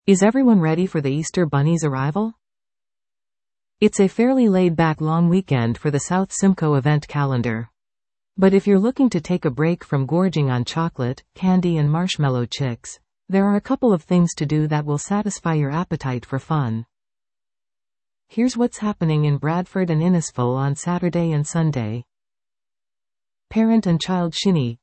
Is everyone ready for the Easter Bunny's arrival? It's a fairly laid-back long weekend for the South Simcoe event calendar. But if you're looking to take a break from gorging on chocolate, candy and marshmallow chicks, there are a couple of things to do that will satisfy your appetite for fun. Here's what's happening in Bradford and Innisfil on Saturday and Sunday. Parent and child shinny.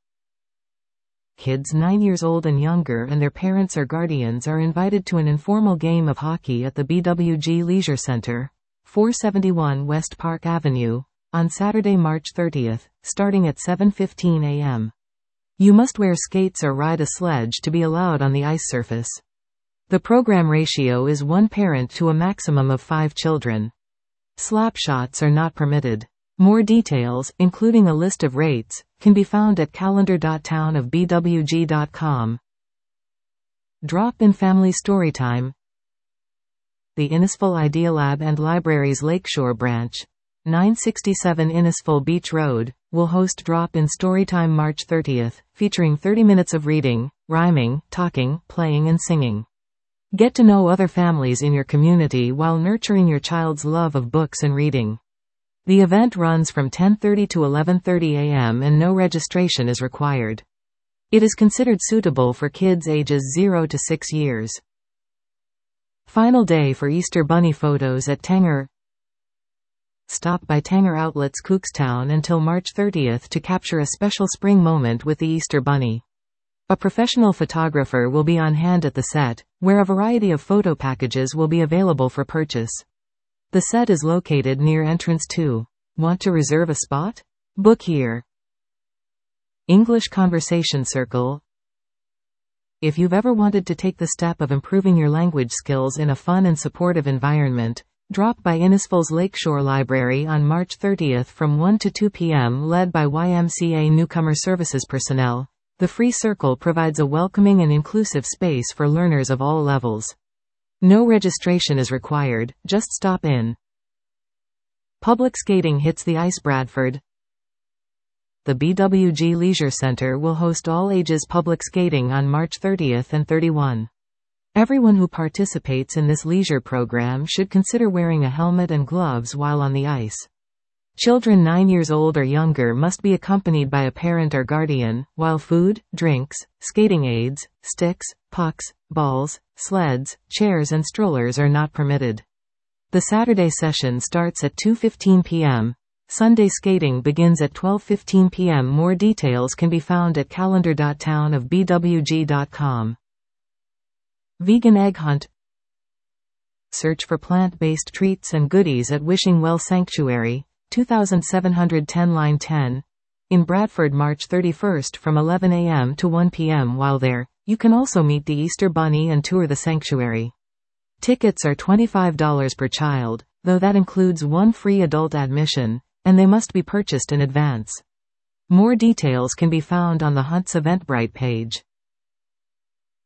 Kids 9 years old and younger and their parents or guardians are invited to an informal game of hockey at the BWG Leisure Center, 471 West Park Avenue, on Saturday, March 30th, starting at 7:15 a.m. You must wear skates or ride a sledge to be allowed on the ice surface. The program ratio is 1 parent to a maximum of 5 children. Slap shots are not permitted. More details, including a list of rates, can be found at calendar.townofbwg.com. Drop-in family storytime. The Innisfil Idealab and Libraries Lakeshore Branch, 967 Innisfil Beach Road, will host Drop-in Storytime March 30th, featuring 30 minutes of reading, rhyming, talking, playing and singing. Get to know other families in your community while nurturing your child's love of books and reading. The event runs from 10:30 to 11:30 a.m. and no registration is required. It is considered suitable for kids ages 0 to 6 years. Final day for Easter Bunny photos at Tanger. Stop by Tanger Outlets Cookstown until March 30th to capture a special spring moment with the Easter Bunny. A professional photographer will be on hand at the set, where a variety of photo packages will be available for purchase. The set is located near entrance 2. Want to reserve a spot? Book here. English Conversation Circle. If you've ever wanted to take the step of improving your language skills in a fun and supportive environment, drop by Innisfil's Lakeshore Library on March 30th from 1 to 2 p.m. Led by YMCA Newcomer Services personnel. The free circle provides a welcoming and inclusive space for learners of all levels. No registration is required, just stop in. Public skating hits the ice. Bradford. The BWG Leisure Center will host all-ages public skating on March 30th and 31. Everyone who participates in this leisure program should consider wearing a helmet and gloves while on the ice. Children 9 years old or younger must be accompanied by a parent or guardian, while food, drinks, skating aids, sticks, pucks, balls, sleds, chairs and strollers are not permitted. The Saturday session starts at 2:15 p.m. Sunday skating begins at 12:15 p.m. More details can be found at calendar.townofbwg.com. Vegan Egg Hunt. Search for plant-based treats and goodies at Wishing Well Sanctuary, 2710 Line 10, in Bradford March 31st from 11 a.m. to 1 p.m. While there, you can also meet the Easter Bunny and tour the sanctuary. Tickets are $25 per child, though that includes 1 free adult admission, and they must be purchased in advance. More details can be found on the Hunt's Eventbrite page.